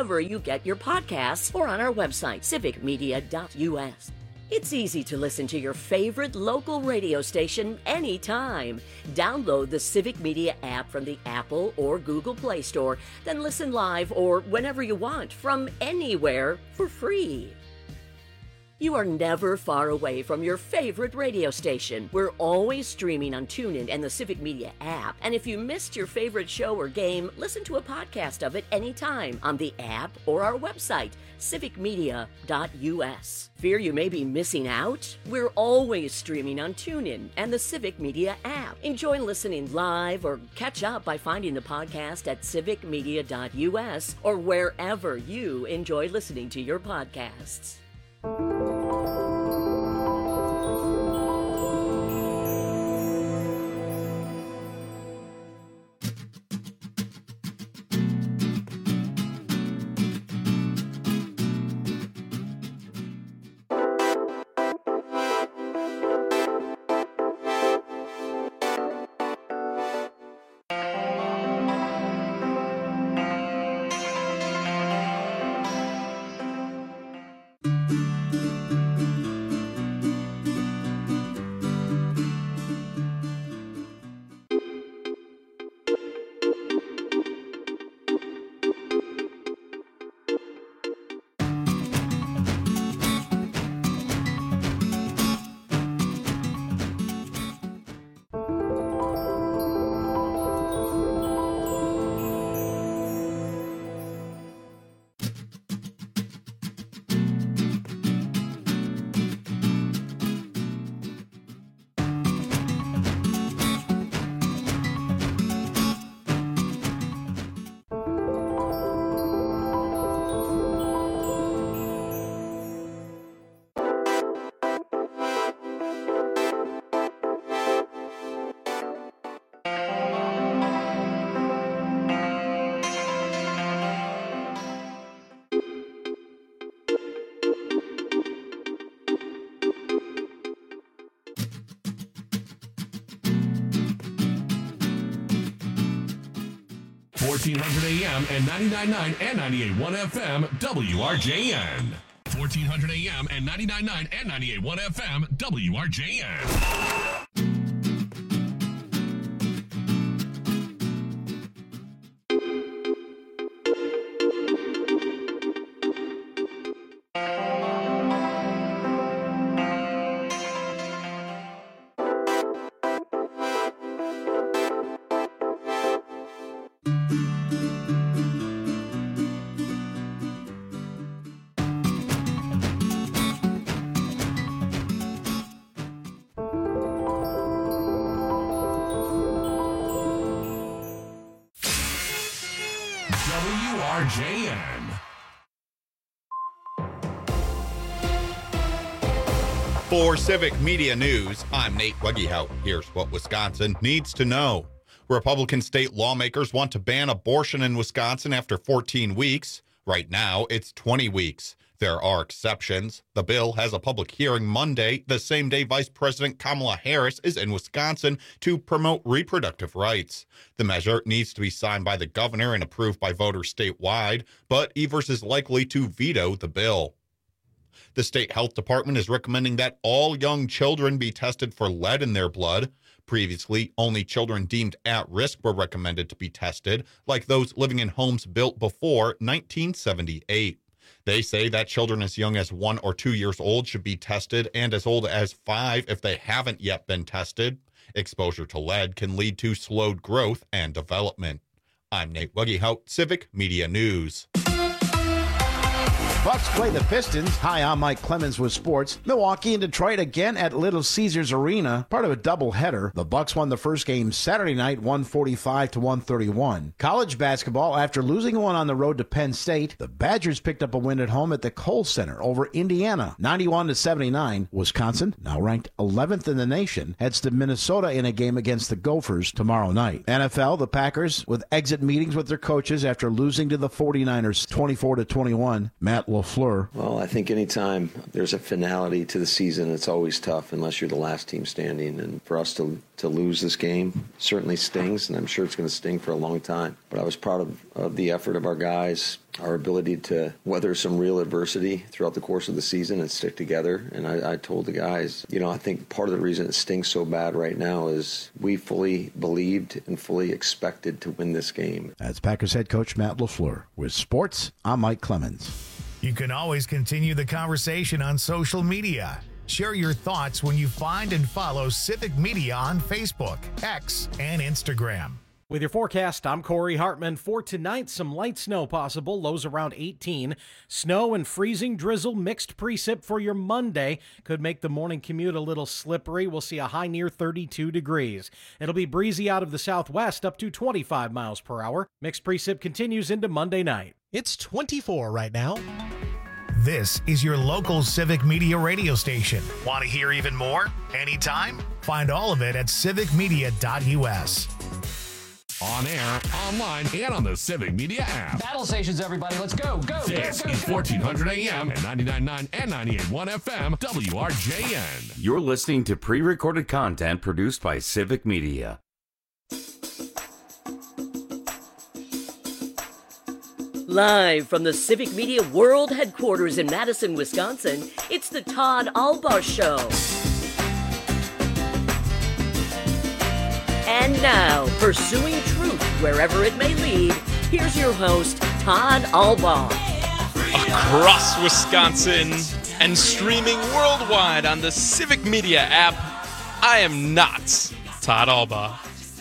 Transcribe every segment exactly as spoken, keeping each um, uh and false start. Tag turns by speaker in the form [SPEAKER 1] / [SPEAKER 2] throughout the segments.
[SPEAKER 1] wherever you get your podcasts or on our website, civic media dot U S. It's easy to listen to your favorite local radio station anytime. Download the Civic Media app from the Apple or Google Play Store, then listen live or whenever you want from anywhere for free. You are never far away from your favorite radio station. We're always streaming on TuneIn and the Civic Media app. And if you missed your favorite show or game, listen to a podcast of it anytime on the app or our website, civic media dot U S. Fear you may be missing out? We're always streaming on TuneIn and the Civic Media app. Enjoy listening live or catch up by finding the podcast at civic media dot U S or wherever you enjoy listening to your podcasts.
[SPEAKER 2] fourteen hundred A M and ninety-nine point nine and ninety-eight point one F M, W R J N. fourteen hundred A M and ninety-nine point nine and ninety-eight point one F M, W R J N. W R J N.
[SPEAKER 3] For Civic Media News, I'm Nate Weggehout. Here's what Wisconsin needs to know. Republican state lawmakers want to ban abortion in Wisconsin after fourteen weeks. Right now, it's twenty weeks. There are exceptions. The bill has a public hearing Monday, the same day Vice President Kamala Harris is in Wisconsin to promote reproductive rights. The measure needs to be signed by the governor and approved by voters statewide, but Evers is likely to veto the bill. The state health department is recommending that all young children be tested for lead in their blood. Previously, only children deemed at risk were recommended to be tested, like those living in homes built before nineteen seventy-eight. They say that children as young as one or two years old should be tested, and as old as five if they haven't yet been tested. Exposure to lead can lead to slowed growth and development. I'm Nate Weggehout, Civic Media News.
[SPEAKER 4] Bucks play the Pistons. Hi, I'm Mike Clemens with sports. Milwaukee and Detroit again at Little Caesars Arena, part of a doubleheader. The Bucks won the first game Saturday night, one forty-five to one thirty-one. College basketball, after losing one on the road to Penn State, the Badgers picked up a win at home at the Kohl Center over Indiana, ninety-one to seventy-nine. Wisconsin, now ranked eleventh in the nation, heads to Minnesota in a game against the Gophers tomorrow night. N F L, the Packers with exit meetings with their coaches after losing to the forty-niners twenty-four to twenty-one. Matt LaFleur.
[SPEAKER 5] Well, I think anytime there's a finality to the season, it's always tough unless you're the last team standing. And for us to to lose this game certainly stings, and I'm sure it's going to sting for a long time. But I was proud of, of the effort of our guys, our ability to weather some real adversity throughout the course of the season and stick together. And I, I told the guys, you know, I think part of the reason it stings so bad right now is we fully believed and fully expected to win this game.
[SPEAKER 4] That's Packers head coach Matt LaFleur. With sports, I'm Mike Clemens.
[SPEAKER 6] You can always continue the conversation on social media. Share your thoughts when you find and follow Civic Media on Facebook, X, and Instagram.
[SPEAKER 7] With your forecast, I'm Corey Hartman. For tonight, some light snow possible, lows around eighteen. Snow and freezing drizzle, mixed precip for your Monday. Could make the morning commute a little slippery. We'll see a high near thirty-two degrees. It'll be breezy out of the southwest up to twenty-five miles per hour. Mixed precip continues into Monday night.
[SPEAKER 8] It's twenty-four right now.
[SPEAKER 6] This is your local Civic Media radio station. Want to hear even more? Anytime? Find all of it at civic media dot u s.
[SPEAKER 2] On air, online, and on the Civic Media app.
[SPEAKER 9] Battle stations, everybody. Let's go, go,
[SPEAKER 2] This
[SPEAKER 9] go, go,
[SPEAKER 2] is
[SPEAKER 9] go.
[SPEAKER 2] fourteen hundred A M and ninety-nine point nine and ninety-eight point one F M, W R J N.
[SPEAKER 10] You're listening to pre-recorded content produced by Civic Media.
[SPEAKER 1] Live from the Civic Media World Headquarters in Madison, Wisconsin, it's the Todd Albaugh Show. And now, pursuing truth wherever it may lead, here's your host, Todd Albaugh.
[SPEAKER 11] Across Wisconsin and streaming worldwide on the Civic Media app, I am not Todd Albaugh.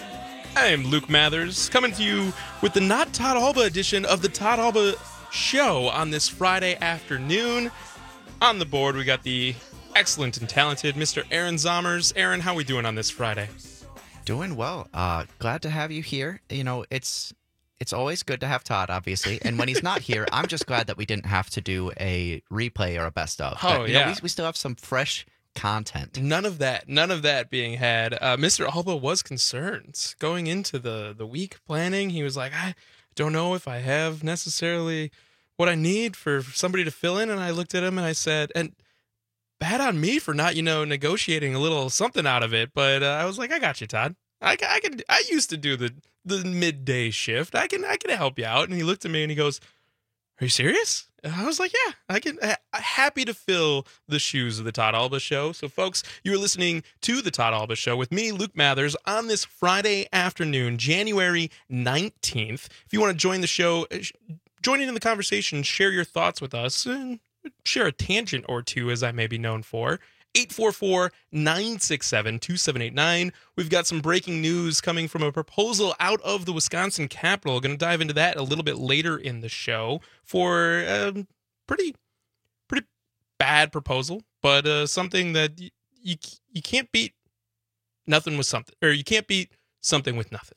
[SPEAKER 11] I am Luke Mathers, coming to you with the Not Todd Albaugh edition of the Todd Albaugh Show on this Friday afternoon. On the board, we got the excellent and talented Mister Aaron Zommers. Aaron, how are we doing on this Friday?
[SPEAKER 12] Doing well. Uh, glad to have you here. You know, it's it's always good to have Todd, obviously. And when he's not here, I'm just glad that we didn't have to do a replay or a best of.
[SPEAKER 11] Oh,
[SPEAKER 12] but, you
[SPEAKER 11] yeah.
[SPEAKER 12] know, we, we still have some fresh content.
[SPEAKER 11] None of that. None of that being had. Uh, Mister Albaugh was concerned going into the, the week planning. He was like, I don't know if I have necessarily what I need for somebody to fill in. And I looked at him and I said, and bad on me for not, you know, negotiating a little something out of it. But uh, I was like, I got you, Todd. I, I can. I used to do the the midday shift. I can. I can help you out. And he looked at me and he goes, "Are you serious?" And I was like, "Yeah, I can." Ha- happy to fill the shoes of the Todd Albaugh Show. So, folks, you're listening to the Todd Albaugh Show with me, Luke Mathers, on this Friday afternoon, January nineteenth. If you want to join the show, join in in the conversation, share your thoughts with us, and share a tangent or two, as I may be known for. eight four four, nine six seven, two seven eight nine. We've got some breaking news coming from a proposal out of the Wisconsin Capitol. Going to dive into that a little bit later in the show for a pretty pretty bad proposal, but uh, something that y- you you can't beat nothing with something, or you can't beat something with nothing.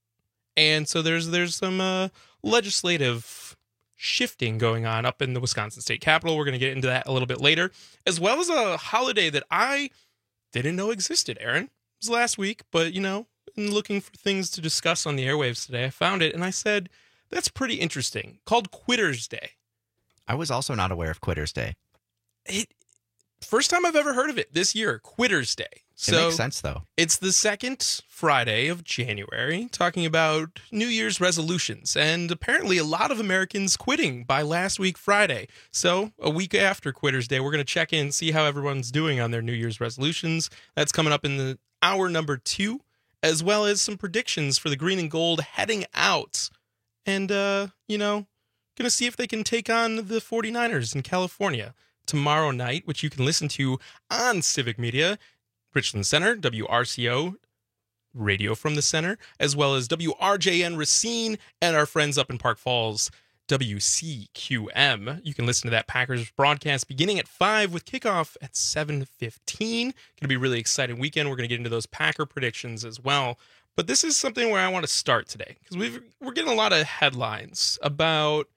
[SPEAKER 11] And so there's there's some uh, legislative shifting going on up in the Wisconsin State Capitol. We're going to get into that a little bit later, as well as a holiday that I didn't know existed, Aaron. It was last week, but, you know, in looking for things to discuss on the airwaves today, I found it, and I said, that's pretty interesting, called Quitter's Day.
[SPEAKER 12] I was also not aware of Quitter's Day.
[SPEAKER 11] It First time I've ever heard of it this year, Quitter's Day. So
[SPEAKER 12] it makes sense, though.
[SPEAKER 11] It's the second Friday of January, talking about New Year's resolutions, and apparently a lot of Americans quitting by last week Friday. So a week after Quitter's Day, we're going to check in, see how everyone's doing on their New Year's resolutions. That's coming up in the hour number two, as well as some predictions for the green and gold heading out. And, uh, you know, going to see if they can take on the 49ers in California tomorrow night, which you can listen to on Civic Media, Richland Center, W R C O, Radio from the Center, as well as W R J N Racine, and our friends up in Park Falls, W C Q M. You can listen to that Packers broadcast beginning at five with kickoff at seven fifteen. Going to be a really exciting weekend. We're going to get into those Packer predictions as well. But this is something where I want to start today, because we've we're getting a lot of headlines about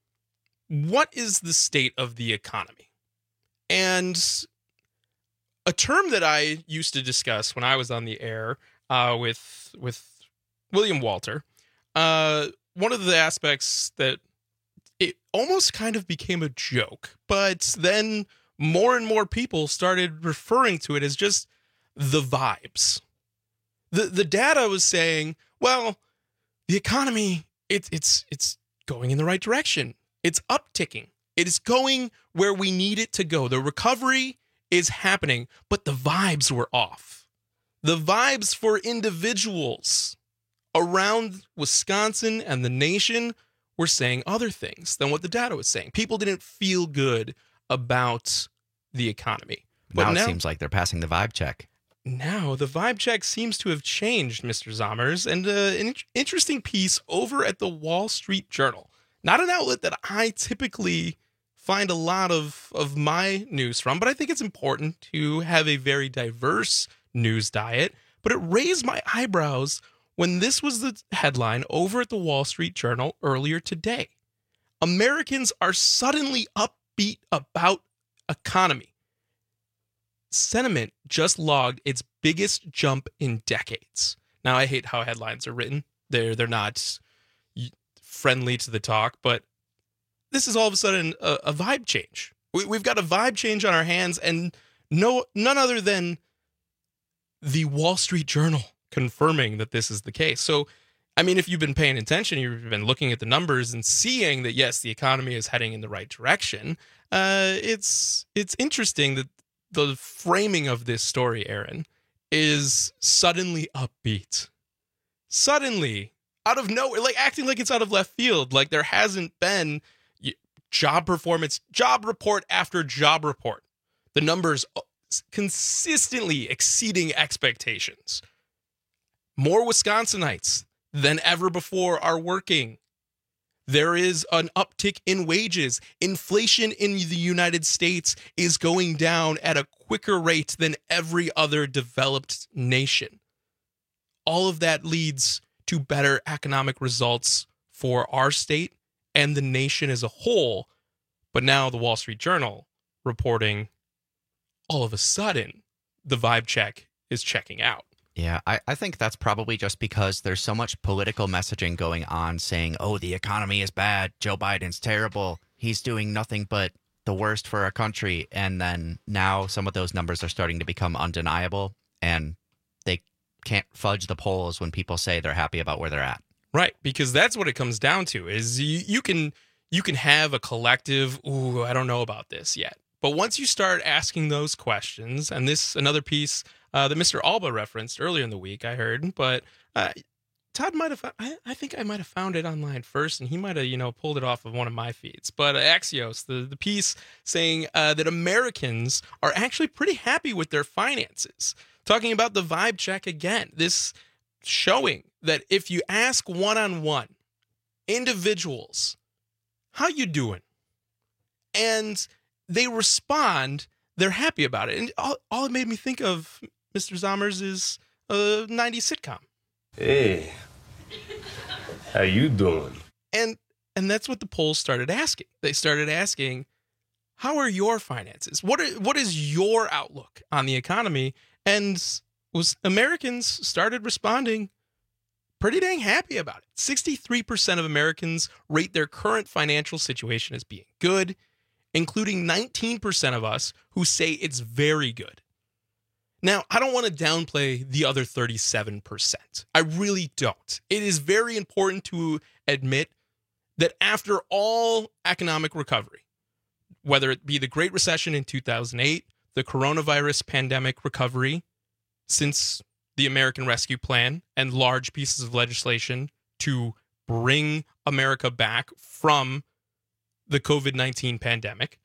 [SPEAKER 11] what is the state of the economy. And a term that I used to discuss when I was on the air uh, with with William Walter, uh, one of the aspects that it almost kind of became a joke. But then more and more people started referring to it as just the vibes. The the data was saying, well, the economy, it, it's it's going in the right direction. It's upticking. It is going where we need it to go. The recovery is happening, but the vibes were off. The vibes for individuals around Wisconsin and the nation were saying other things than what the data was saying. People didn't feel good about the economy. But
[SPEAKER 12] now it
[SPEAKER 11] now,
[SPEAKER 12] seems like they're passing the vibe check.
[SPEAKER 11] Now the vibe check seems to have changed, Mister Zommers, and uh, an in- interesting piece over at the Wall Street Journal. Not an outlet that I typically find a lot of, of my news from, but I think it's important to have a very diverse news diet. But it raised my eyebrows when this was the headline over at the Wall Street Journal earlier today. Americans are suddenly upbeat about economy. Sentiment just logged its biggest jump in decades. Now, I hate how headlines are written. They're they're not friendly to the talk, but this is all of a sudden a, a vibe change. We, we've got a vibe change on our hands, and no none other than the Wall Street Journal confirming that this is the case. So, I mean, if you've been paying attention, you've been looking at the numbers and seeing that, yes, the economy is heading in the right direction. Uh, it's it's interesting that the framing of this story, Aaron, is suddenly upbeat. Suddenly, out of nowhere, like acting like it's out of left field, like there hasn't been job performance, job report after job report. The numbers consistently exceeding expectations. More Wisconsinites than ever before are working. There is an uptick in wages. Inflation in the United States is going down at a quicker rate than every other developed nation. All of that leads to better economic results for our state and the nation as a whole. But now the Wall Street Journal reporting all of a sudden the vibe check is checking out.
[SPEAKER 12] Yeah, I, I think that's probably just because there's so much political messaging going on saying, oh, the economy is bad. Joe Biden's terrible. He's doing nothing but the worst for our country. And then now some of those numbers are starting to become undeniable, and they can't fudge the polls when people say they're happy about where they're at.
[SPEAKER 11] Right, because that's what it comes down to is you, you can you can have a collective, ooh, I don't know about this yet. But once you start asking those questions, and this another piece uh, that Mister Alba referenced earlier in the week, I heard, but uh, Todd might have, I, I think I might have found it online first, and he might have, you know, pulled it off of one of my feeds. But uh, Axios, the, the piece saying uh, that Americans are actually pretty happy with their finances. Talking about the vibe check again, this showing that if you ask one-on-one individuals, how you doing? And they respond, they're happy about it. And all, all it made me think of, Mister Zommers, is a nineties sitcom.
[SPEAKER 13] Hey, how you doing?
[SPEAKER 11] And and that's what the polls started asking. They started asking, how are your finances? What are, what is your outlook on the economy? And was Americans started responding pretty dang happy about it. sixty-three percent of Americans rate their current financial situation as being good, including nineteen percent of us who say it's very good. Now, I don't want to downplay the other thirty-seven percent. I really don't. It is very important to admit that after all economic recovery, whether it be the Great Recession in two thousand eight, the coronavirus pandemic recovery since the American Rescue Plan and large pieces of legislation to bring America back from the covid nineteen pandemic,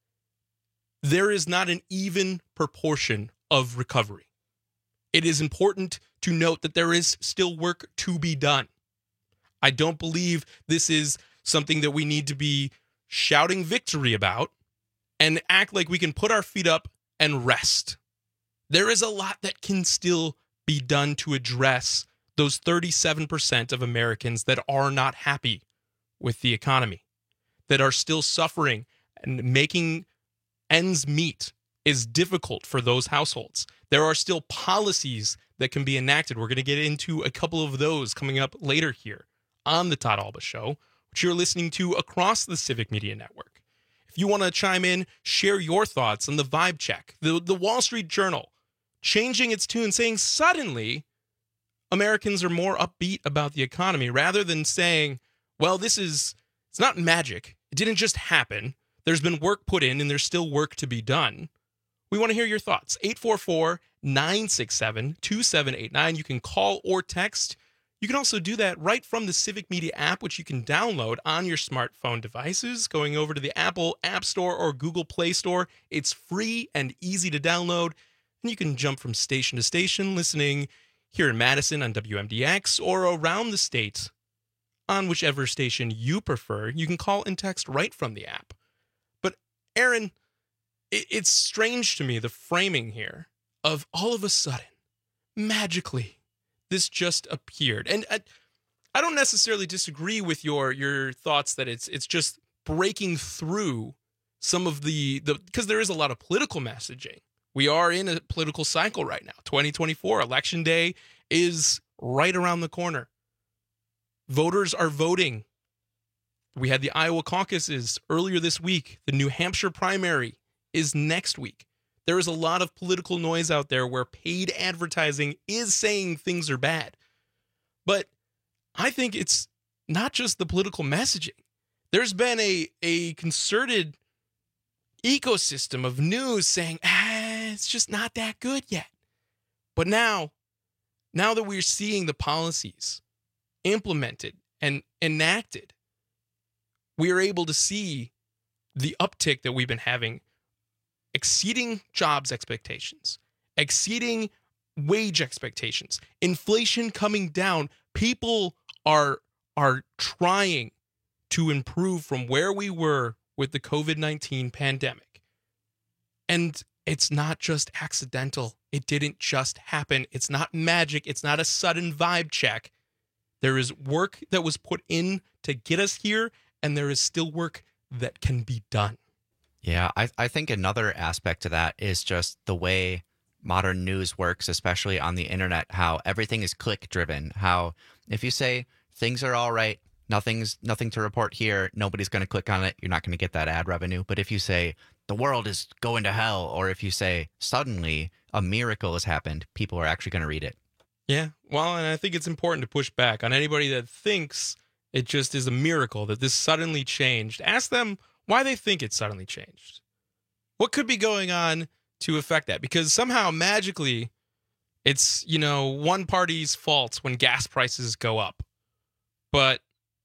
[SPEAKER 11] there is not an even proportion of recovery. It is important to note that there is still work to be done. I don't believe this is something that we need to be shouting victory about and act like we can put our feet up and rest. There is a lot that can still be done to address those thirty-seven percent of Americans that are not happy with the economy, that are still suffering, and making ends meet is difficult for those households. There are still policies that can be enacted. We're going to get into a couple of those coming up later here on the Todd Alba Show. which you're listening to across the Civic Media Network. If you want to chime in, share your thoughts on the vibe check, the, the Wall Street Journal changing its tune, saying suddenly Americans are more upbeat about the economy rather than saying, well, this is, it's not magic. It didn't just happen. There's been work put in and there's still work to be done. We want to hear your thoughts. eight four four, nine six seven, two seven eight nine. You can call or text. You can also do that right from the Civic Media app, which you can download on your smartphone devices. Going over to the Apple App Store or Google Play Store. It's free and easy to download. And you can jump from station to station, listening here in Madison on W M D X or around the state on whichever station you prefer. You can call and text right from the app. But Aaron, it's strange to me, the framing here of all of a sudden, magically, this just appeared. And I, I don't necessarily disagree with your your thoughts that it's it's just breaking through some of the, the because there is a lot of political messaging. We are in a political cycle right now. twenty twenty-four, Election Day is right around the corner. Voters are voting. We had the Iowa caucuses earlier this week. The New Hampshire primary is next week. There is a lot of political noise out there where paid advertising is saying things are bad. But I think it's not just the political messaging. There's been a, a concerted ecosystem of news saying, ah, it's just not that good yet. But now, now that we're seeing the policies implemented and enacted, we are able to see the uptick that we've been having, exceeding jobs expectations, exceeding wage expectations, inflation coming down. People are, are trying to improve from where we were with the COVID nineteen pandemic. And it's not just accidental. It didn't just happen. It's not magic. It's not a sudden vibe check. There is work that was put in to get us here, and there is still work that can be done.
[SPEAKER 12] Yeah, I, I think another aspect to that is just the way modern news works, especially on the internet, how everything is click-driven, how if you say things are all right, nothing's nothing to report here, nobody's going to click on it, you're not going to get that ad revenue. But if you say the world is going to hell, or if you say suddenly a miracle has happened, people are actually going to read it.
[SPEAKER 11] Yeah, well, and I think it's important to push back on anybody that thinks it just is a miracle that this suddenly changed. Ask them why they think it suddenly changed. What could be going on to affect that? Because somehow, magically, it's, you know, one party's fault when gas prices go up. But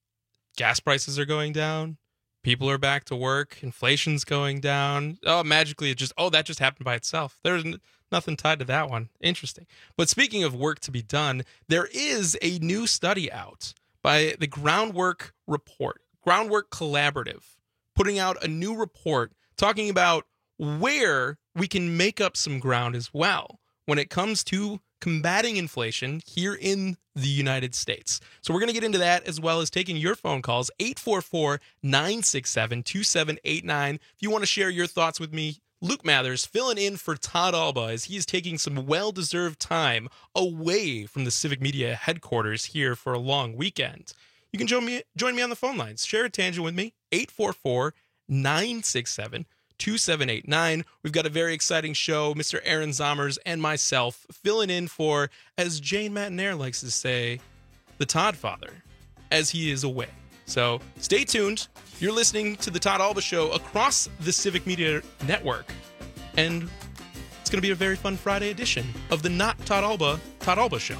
[SPEAKER 11] gas prices are going down. People are back to work. Inflation's going down. Oh, magically, it just, oh, that just happened by itself. There's n- nothing tied to that one. Interesting. But speaking of work to be done, there is a new study out by the Groundwork Report, Groundwork Collaborative, putting out a new report talking about where we can make up some ground as well when it comes to combating inflation here in the United States. So we're going to get into that as well as taking your phone calls, eight four four, nine six seven, two seven eight nine. If you want to share your thoughts with me, Luke Mathers filling in for Todd Alba as he is taking some well-deserved time away from the Civic Media headquarters here for a long weekend. You can join me, join me on the phone lines. Share a tangent with me, eight four four, nine six seven, two seven eight nine. We've got a very exciting show. Mister Aaron Zommers and myself filling in for, as Jane Matinaire likes to say, the Todd Father, as he is away. So stay tuned. You're listening to the Todd Alba Show across the Civic Media Network. And it's going to be a very fun Friday edition of the Not Todd Alba, Todd Alba Show.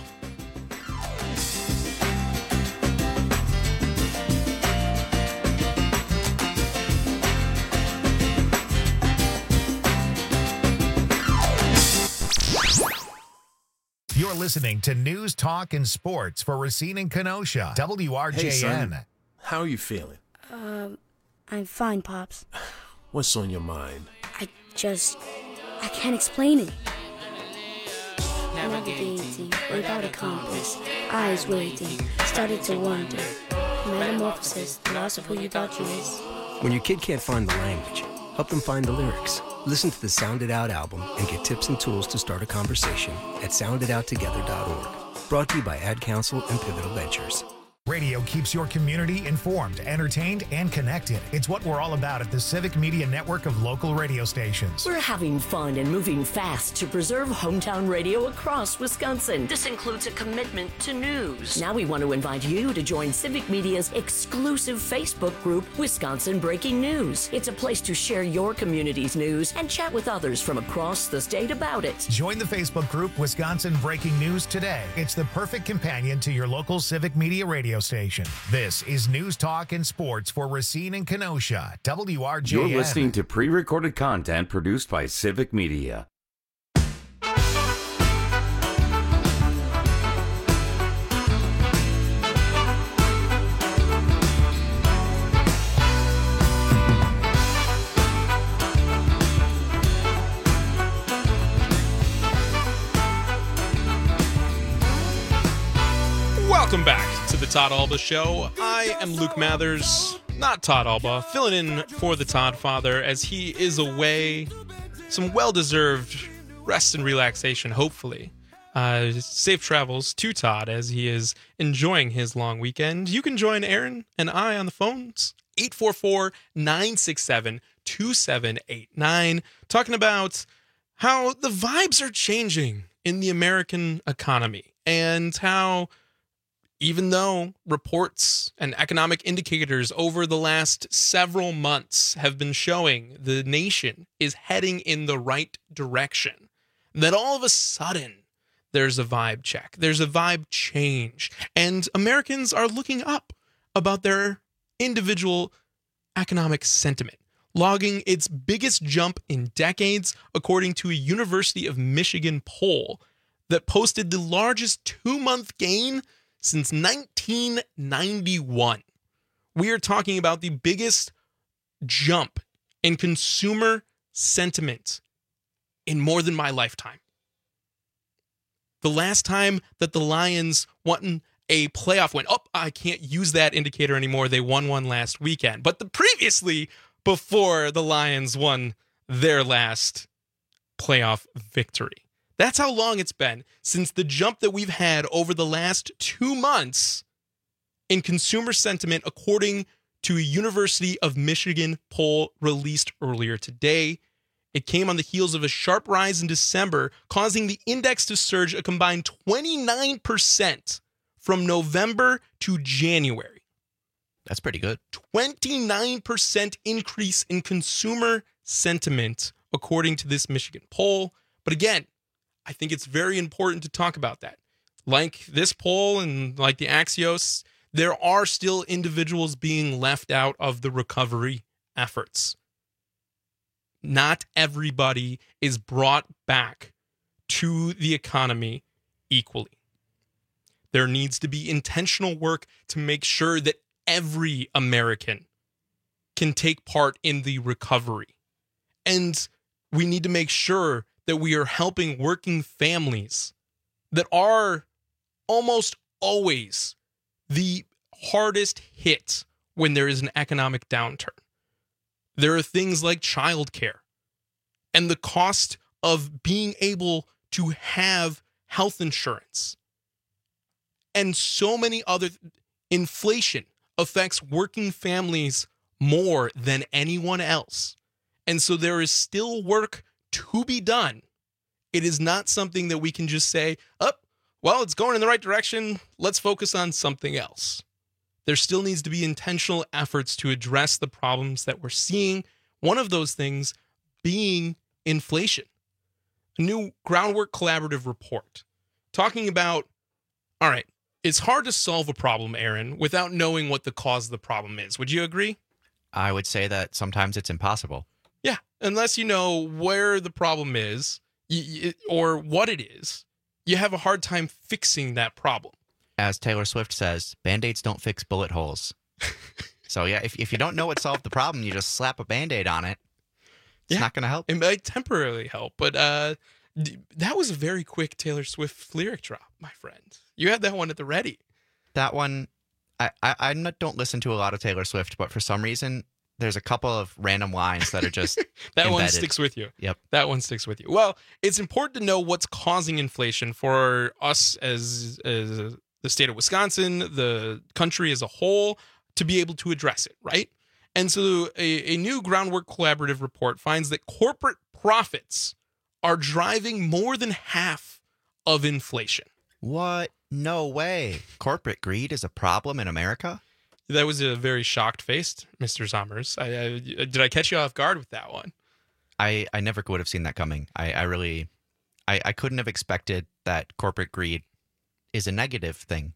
[SPEAKER 6] You're listening to News, Talk, and Sports for Racine and Kenosha. W R J N.
[SPEAKER 14] Hey, son. How are you feeling?
[SPEAKER 15] Um, I'm fine, Pops.
[SPEAKER 14] What's on your mind?
[SPEAKER 15] I just... I can't explain it. Navigating without a compass, eyes waiting, started to wonder. Metamorphosis, the loss of who you thought you was.
[SPEAKER 16] When your kid can't find the language, help them find the lyrics. Listen to the Sound It Out album and get tips and tools to start a conversation at sound it out together dot org. Brought to you by Ad Council and Pivotal Ventures.
[SPEAKER 6] Radio keeps your community informed, entertained, and connected. It's what we're all about at the Civic Media Network of local radio stations.
[SPEAKER 1] We're having fun and moving fast to preserve hometown radio across Wisconsin. This includes a commitment to news. Now we want to invite you to join Civic Media's exclusive Facebook group, Wisconsin Breaking News. It's a place to share your community's news and chat with others from across the state about it.
[SPEAKER 6] Join the Facebook group Wisconsin Breaking News today. It's the perfect companion to your local Civic Media radio station. This is News Talk and Sports for Racine and Kenosha, W R J N.
[SPEAKER 10] You're listening to pre-recorded content produced by Civic Media.
[SPEAKER 11] Welcome back to the Todd Alba Show. I am Luke Mathers, not Todd Alba, filling in for the Todd Father as he is away. Some well-deserved rest and relaxation, hopefully. Uh, safe travels to Todd as he is enjoying his long weekend. You can join Aaron and I on the phones, eight four four, nine six seven, two seven eight nine, talking about how the vibes are changing in the American economy and how even though reports and economic indicators over the last several months have been showing the nation is heading in the right direction, that all of a sudden there's a vibe check, there's a vibe change, and Americans are looking up about their individual economic sentiment, logging its biggest jump in decades, according to a University of Michigan poll that posted the largest two-month gain since nineteen ninety-one. We are talking about the biggest jump in consumer sentiment in more than my lifetime. The last time that the Lions won a playoff win, oh, I can't use that indicator anymore. They won one last weekend. But the previously, before the Lions won their last playoff victory. That's how long it's been since the jump that we've had over the last two months in consumer sentiment, according to a University of Michigan poll released earlier today. It came on the heels of a sharp rise in December, causing the index to surge a combined twenty-nine percent from November to January.
[SPEAKER 12] That's pretty good.
[SPEAKER 11] twenty-nine percent increase in consumer sentiment, according to this Michigan poll. But again, I think it's very important to talk about that. Like this poll and like the Axios, there are still individuals being left out of the recovery efforts. Not everybody is brought back to the economy equally. There needs to be intentional work to make sure that every American can take part in the recovery. And we need to make sure that we are helping working families that are almost always the hardest hit when there is an economic downturn. There are things like childcare and the cost of being able to have health insurance. And so many other th- inflation affects working families more than anyone else. And so there is still work to be done. It is not something that we can just say, oh, well, it's going in the right direction. Let's focus on something else. There still needs to be intentional efforts to address the problems that we're seeing. One of those things being inflation. A new Groundwork Collaborative report talking about, all right, it's hard to solve a problem, Aaron, without knowing what the cause of the problem is. Would you agree?
[SPEAKER 12] I would say that sometimes it's impossible.
[SPEAKER 11] Yeah, unless you know where the problem is y- y- or what it is, you have a hard time fixing that problem.
[SPEAKER 12] As Taylor Swift says, Band-Aids don't fix bullet holes. So yeah, if if you don't know what solved the problem, you just slap a Band-Aid on it. It's
[SPEAKER 11] yeah,
[SPEAKER 12] not going to help.
[SPEAKER 11] It might temporarily help, but uh, d- that was a very quick Taylor Swift lyric drop, my friend. You had that one at the ready.
[SPEAKER 12] That one, I, I, I not, don't listen to a lot of Taylor Swift, but for some reason, there's a couple of random lines that are just
[SPEAKER 11] that
[SPEAKER 12] embedded.
[SPEAKER 11] one sticks with you.
[SPEAKER 12] Yep.
[SPEAKER 11] That one sticks with you. Well, it's important to know what's causing inflation for us as as the state of Wisconsin, the country as a whole, to be able to address it, right? And so a, a new Groundwork Collaborative report finds that corporate profits are driving more than half of inflation.
[SPEAKER 12] What? No way. Corporate greed is a problem in America?
[SPEAKER 11] That was a very shocked face, Mister Zommers. I, I, did I catch you off guard with that one?
[SPEAKER 12] I, I never would have seen that coming. I, I really, I, I couldn't have expected that corporate greed is a negative thing.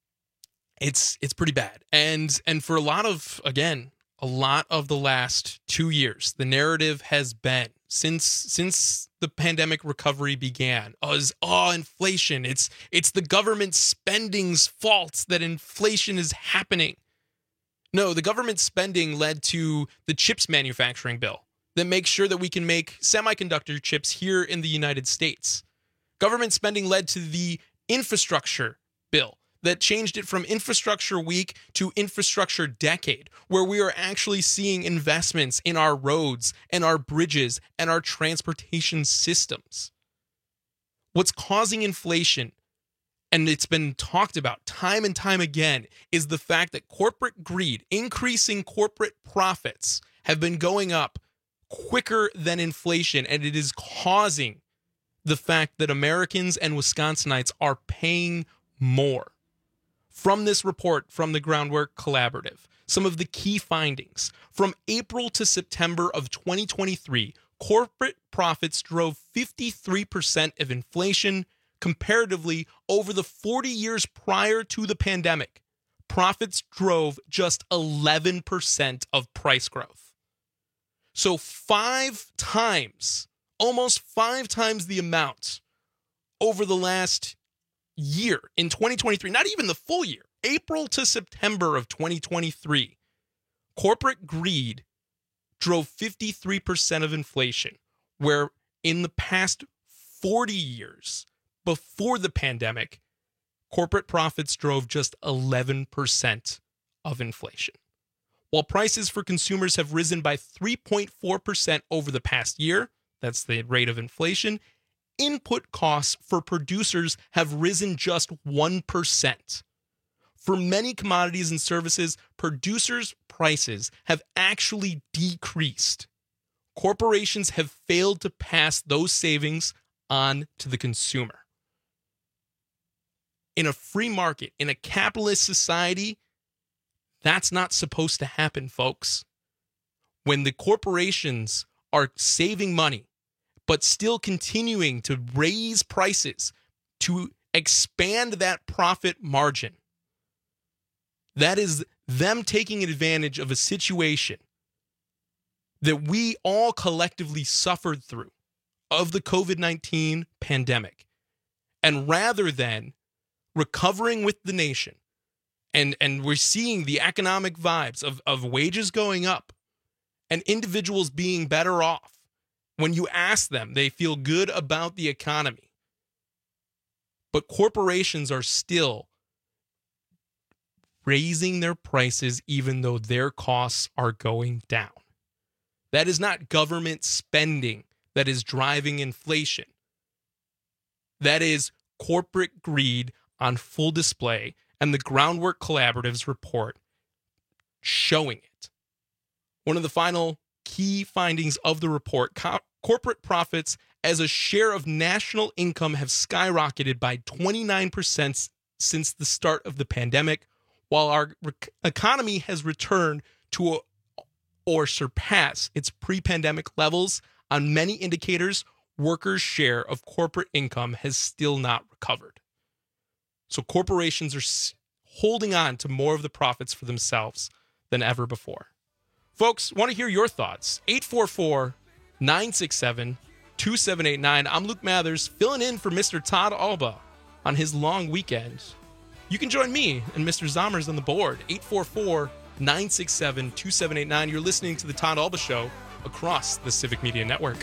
[SPEAKER 11] It's it's pretty bad. And and for a lot of, again, a lot of the last two years, the narrative has been, since since the pandemic recovery began, was, oh, inflation. It's it's the government spending's fault that inflation is happening. No, the government spending led to the chips manufacturing bill that makes sure that we can make semiconductor chips here in the United States. Government spending led to the infrastructure bill that changed it from infrastructure week to infrastructure decade, where we are actually seeing investments in our roads and our bridges and our transportation systems. What's causing inflation, and it's been talked about time and time again, is the fact that corporate greed, increasing corporate profits, have been going up quicker than inflation, and it is causing the fact that Americans and Wisconsinites are paying more. From this report from the Groundwork Collaborative, some of the key findings. From April to September of twenty twenty-three, corporate profits drove fifty-three percent of inflation. Comparatively, over the forty years prior to the pandemic, profits drove just eleven percent of price growth. So five times, almost five times the amount over the last year in twenty twenty-three, not even the full year, April to September of twenty twenty-three, corporate greed drove fifty-three percent of inflation, where in the past forty years before the pandemic, corporate profits drove just eleven percent of inflation. While prices for consumers have risen by three point four percent over the past year, that's the rate of inflation, input costs for producers have risen just one percent. For many commodities and services, producers' prices have actually decreased. Corporations have failed to pass those savings on to the consumer. In a free market, in a capitalist society, that's not supposed to happen, folks. When the corporations are saving money, but still continuing to raise prices to expand that profit margin, that is them taking advantage of a situation that we all collectively suffered through of the covid nineteen pandemic. And rather than recovering with the nation, and, and we're seeing the economic vibes of, of wages going up and individuals being better off. When you ask them, they feel good about the economy. But corporations are still raising their prices even though their costs are going down. That is not government spending that is driving inflation. That is corporate greed on full display, and the Groundwork Collaborative's report showing it. One of the final key findings of the report, co- corporate profits as a share of national income have skyrocketed by twenty-nine percent since the start of the pandemic, while our re- economy has returned to a, or surpassed its pre-pandemic levels. On many indicators, workers' share of corporate income has still not recovered. So corporations are s- holding on to more of the profits for themselves than ever before. Folks, want to hear your thoughts. eight four four, nine six seven, two seven eight nine. I'm Luke Mathers, filling in for Mister Todd Alba on his long weekend. You can join me and Mister Zommers on the board. eight four four, nine six seven, two seven eight nine. You're listening to the Todd Alba Show across the Civic Media Network.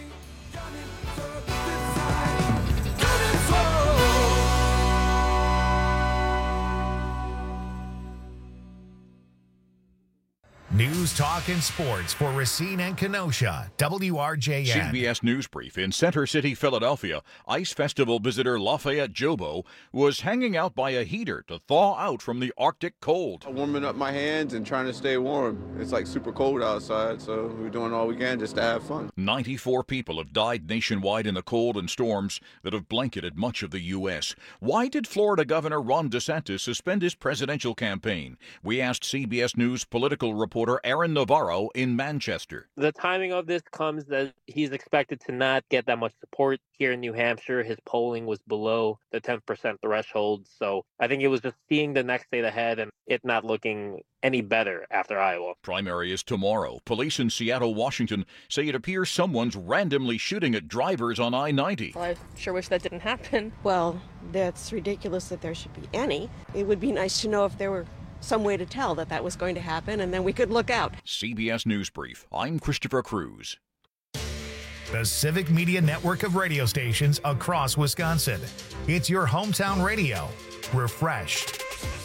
[SPEAKER 6] News, Talk and Sports for Racine and Kenosha, W R J N.
[SPEAKER 17] C B S News Brief. In Center City, Philadelphia, Ice Festival visitor Lafayette Jobo was hanging out by a heater to thaw out from the Arctic cold.
[SPEAKER 18] Warming up my hands and trying to stay warm. It's like super cold outside, so we're doing all we can just to have fun.
[SPEAKER 17] ninety-four people have died nationwide in the cold and storms that have blanketed much of the U S. Why did Florida Governor Ron DeSantis suspend his presidential campaign? We asked C B S News political reporter Aaron Navarro in Manchester.
[SPEAKER 19] The timing of this comes that he's expected to not get that much support here in New Hampshire. His polling was below the ten percent threshold. So I think it was just seeing the next state ahead and it not looking any better after Iowa.
[SPEAKER 17] Primary is tomorrow. Police in Seattle, Washington say it appears someone's randomly shooting at drivers on I ninety.
[SPEAKER 20] Well, I sure wish that didn't happen. Well, that's ridiculous that there should be any. It would be nice to know if there were some way to tell that that was going to happen, and then we could look out.
[SPEAKER 17] C B S News Brief. I'm Christopher Cruz.
[SPEAKER 6] The Civic Media network of radio stations across Wisconsin. It's your hometown radio. Refreshed.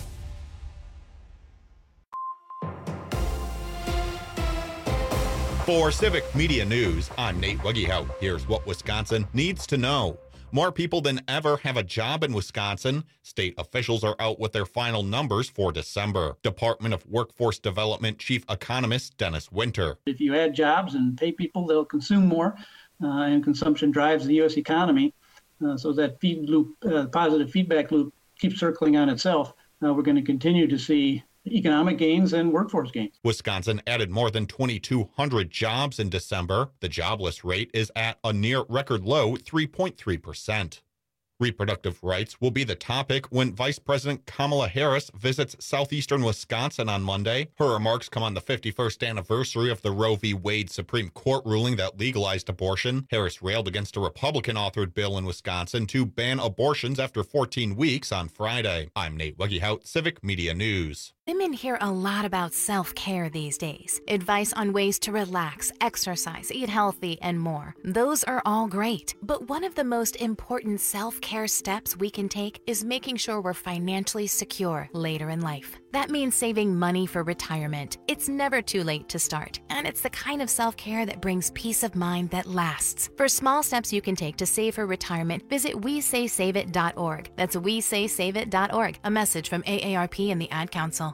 [SPEAKER 3] For Civic Media News, I'm Nate Wuggehout. Here's what Wisconsin needs to know. More people than ever have a job in Wisconsin. State officials are out with their final numbers for December. Department of Workforce Development Chief Economist Dennis Winter.
[SPEAKER 21] If you add jobs and pay people, they'll consume more, uh, and consumption drives the U S economy. Uh, so that feed loop, uh, positive feedback loop keeps circling on itself. Uh, we're going to continue to see economic gains and workforce gains.
[SPEAKER 3] Wisconsin added more than twenty-two hundred jobs in December. The jobless rate is at a near record low three point three percent. Reproductive rights will be the topic when Vice President Kamala Harris visits southeastern Wisconsin on Monday. Her remarks come on the fifty-first anniversary of the Roe v. Wade Supreme Court ruling that legalized abortion. Harris railed against a Republican-authored bill in Wisconsin to ban abortions after fourteen weeks on Friday. I'm Nate Wuggehout, Civic Media News.
[SPEAKER 22] Women hear a lot about self-care these days. Advice on ways to relax, exercise, eat healthy, and more. Those are all great. But one of the most important self-care steps we can take is making sure we're financially secure later in life. That means saving money for retirement. It's never too late to start. And it's the kind of self-care that brings peace of mind that lasts. For small steps you can take to save for retirement, visit we say save it dot org. That's we say save it dot org. A message from A A R P and the Ad Council.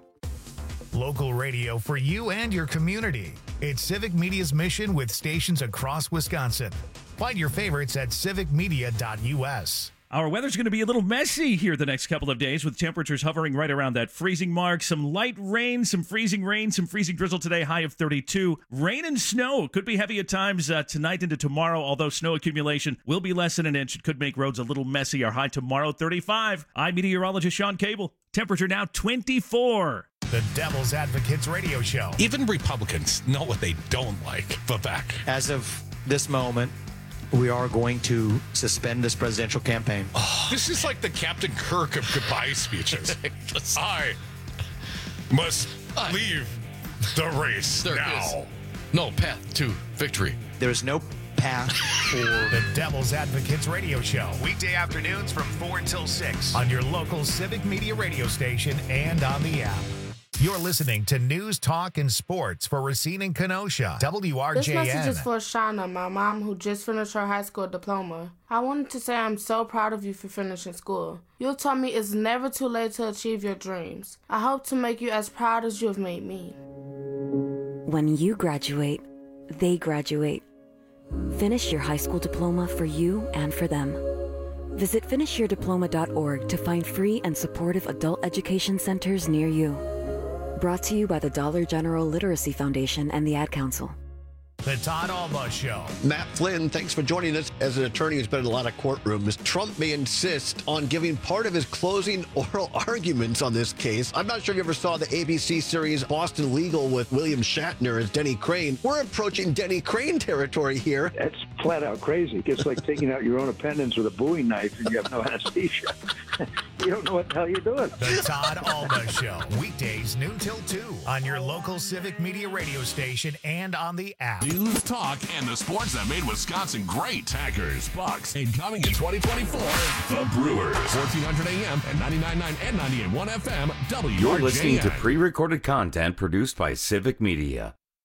[SPEAKER 6] Local radio for you and your community. It's Civic Media's mission with stations across Wisconsin. Find your favorites at civic media dot U S.
[SPEAKER 23] Our weather's going to be a little messy here the next couple of days with temperatures hovering right around that freezing mark. Some light rain, some freezing rain, some freezing drizzle today, high of thirty-two. Rain and snow could be heavy at times uh, tonight into tomorrow, although snow accumulation will be less than an inch. It could make roads a little messy. Our high tomorrow, thirty-five. I'm meteorologist Sean Cable. Temperature now twenty-four.
[SPEAKER 6] The Devil's Advocates Radio Show.
[SPEAKER 2] Even Republicans know what they don't like. Vivek.
[SPEAKER 24] As of this moment, we are going to suspend this presidential campaign.
[SPEAKER 2] Oh, this is like the Captain Kirk of goodbye speeches. I must I, leave the race
[SPEAKER 25] there
[SPEAKER 2] now.
[SPEAKER 25] Is no path to victory.
[SPEAKER 24] There's no path for
[SPEAKER 6] the Devil's Advocates Radio Show. Weekday afternoons from four until six on your local Civic Media radio station and on the app. You're listening to News, Talk, and Sports for Racine and Kenosha, W R J N.
[SPEAKER 26] This message is for Shauna, my mom, who just finished her high school diploma. I wanted to say I'm so proud of you for finishing school. You told me it's never too late to achieve your dreams. I hope to make you as proud as you have made me.
[SPEAKER 27] When you graduate, they graduate. Finish your high school diploma for you and for them. Visit finish your diploma dot org to find free and supportive adult education centers near you. Brought to you by the Dollar General Literacy Foundation and the Ad Council.
[SPEAKER 6] The Todd Alba Show.
[SPEAKER 28] Matt Flynn, thanks for joining us. As an attorney who's been in a lot of courtrooms, Trump may insist on giving part of his closing oral arguments on this case. I'm not sure if you ever saw the A B C series Boston Legal with William Shatner as Denny Crane. We're approaching Denny Crane territory here.
[SPEAKER 29] That's flat out crazy. It's like taking out your own appendix with a Bowie knife and you have no anesthesia. You don't know what the hell you're doing.
[SPEAKER 6] The Todd Alba Show. Weekdays noon till two on your local Civic Media radio station and on the app.
[SPEAKER 2] News, talk, and the sports that made Wisconsin great. Packers, Bucks, and coming in twenty twenty-four, the Brewers. fourteen hundred A M and ninety-nine point nine and ninety-eight point one F M, W R J N.
[SPEAKER 10] You're listening to pre-recorded content produced by Civic Media.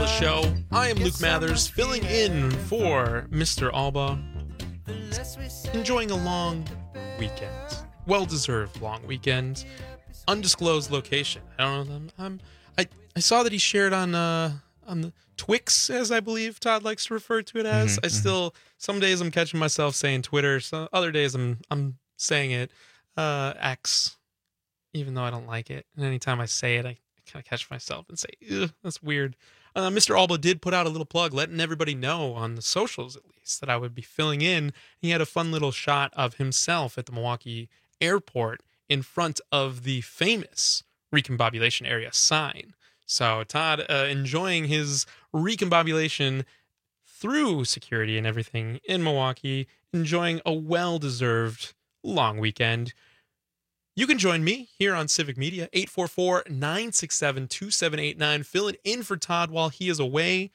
[SPEAKER 11] Alba Show. I am Luke Mathers, filling in for Mister Alba. Enjoying a long weekend. Well-deserved long weekend. Undisclosed location. I don't know. I'm, I'm, I, I saw that he shared on uh, on the Twix, as I believe Todd likes to refer to it as.
[SPEAKER 12] Mm-hmm,
[SPEAKER 11] I still, some days I'm catching myself saying Twitter. So other days I'm I'm saying it uh, X, even though I don't like it. And anytime I say it, I kind of catch myself and say, ugh, that's weird. Uh, Mister Alba did put out a little plug, letting everybody know on the socials, at least, that I would be filling in. He had a fun little shot of himself at the Milwaukee airport in front of the famous recombobulation area sign. So Todd uh, enjoying his recombobulation through security and everything in Milwaukee, enjoying a well-deserved long weekend. You can join me here on Civic Media, eight four four, nine six seven, two seven eight nine, filling in for Todd while he is away.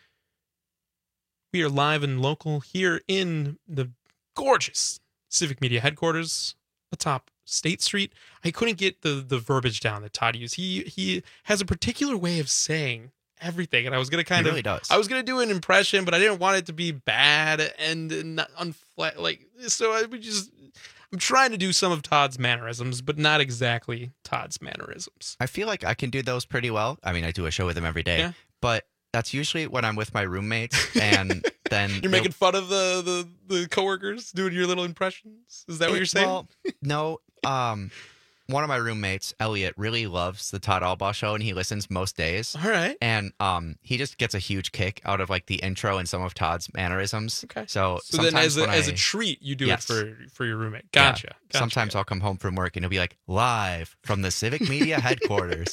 [SPEAKER 11] We are live and local here in the gorgeous Civic Media headquarters atop State Street. I couldn't get the, the verbiage down that Todd used. He he has a particular way of saying everything, and I was going to kind
[SPEAKER 12] He
[SPEAKER 11] of...
[SPEAKER 12] really does.
[SPEAKER 11] I was going to do an impression, but I didn't want it to be bad and not unflat. Like, so I would just... I'm trying to do some of Todd's mannerisms, but not exactly Todd's mannerisms.
[SPEAKER 12] I feel like I can do those pretty well. I mean, I do a show with him every day,
[SPEAKER 11] Yeah.
[SPEAKER 12] but that's usually when I'm with my roommates, and then
[SPEAKER 11] You're making fun of the, the, the coworkers doing your little impressions? Is that what
[SPEAKER 12] It-
[SPEAKER 11] you're saying?
[SPEAKER 12] Well, no. Um, one of my roommates, Elliot, really loves the Todd Alba Show, and he listens most days.
[SPEAKER 11] All right.
[SPEAKER 12] And um, he just gets a huge kick out of like the intro and some of Todd's mannerisms.
[SPEAKER 11] Okay.
[SPEAKER 12] So,
[SPEAKER 11] So then as a,
[SPEAKER 12] when
[SPEAKER 11] as
[SPEAKER 12] I-
[SPEAKER 11] a treat, you do
[SPEAKER 12] Yes.
[SPEAKER 11] it for, for your roommate.
[SPEAKER 12] Yeah.
[SPEAKER 11] Gotcha. Gotcha.
[SPEAKER 12] Sometimes I'll come home from work and he'll be like, live from the Civic Media headquarters,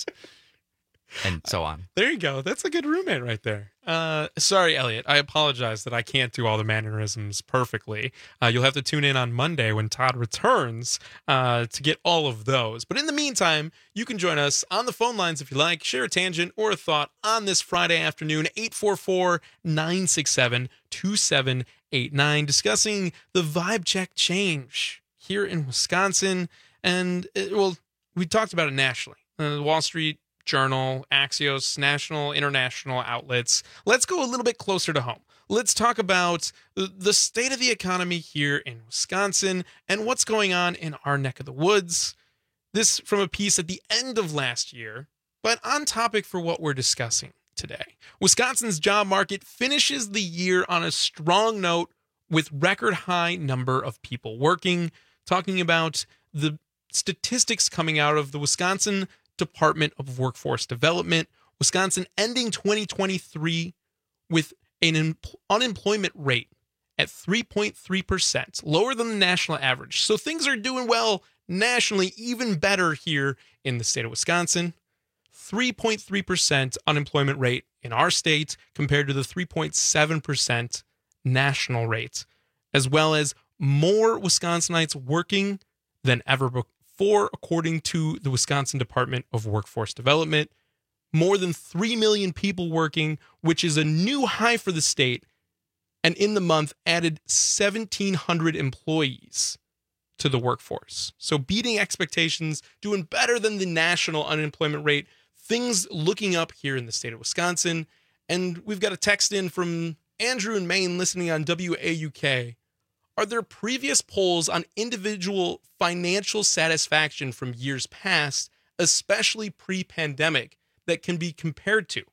[SPEAKER 12] and so on.
[SPEAKER 11] There you go. That's a good roommate right there. Uh, sorry, Elliot. I apologize that I can't do all the mannerisms perfectly. Uh, you'll have to tune in on Monday when Todd returns uh, to get all of those. But in the meantime, you can join us on the phone lines if you like. Share a tangent or a thought on this Friday afternoon, eight four four, nine six seven, two seven eight nine, discussing the vibe check change here in Wisconsin. And, it, well, we talked about it nationally. Uh, the Wall Street Journal, Axios, national, international outlets. Let's go a little bit closer to home. Let's talk about the state of the economy here in Wisconsin and what's going on in our neck of the woods. This from a piece at the end of last year, but on topic for what we're discussing today. Wisconsin's job market finishes the year on a strong note with record high number of people working. Talking about the statistics coming out of the Wisconsin Department of Workforce Development. Wisconsin ending twenty twenty-three with an em- unemployment rate at three point three percent, lower than the national average. So things are doing well nationally, even better here in the state of Wisconsin. three point three percent unemployment rate in our state compared to the three point seven percent national rate, as well as more Wisconsinites working than ever before. Four, according to the Wisconsin Department of Workforce Development, more than three million people working, which is a new high for the state, and in the month added seventeen hundred employees to the workforce. So beating expectations, doing better than the national unemployment rate, things looking up here in the state of Wisconsin. And we've got a text in from Andrew in Maine listening on W A U K. Are there previous polls on individual financial satisfaction from years past, especially pre-pandemic, that can be compared to?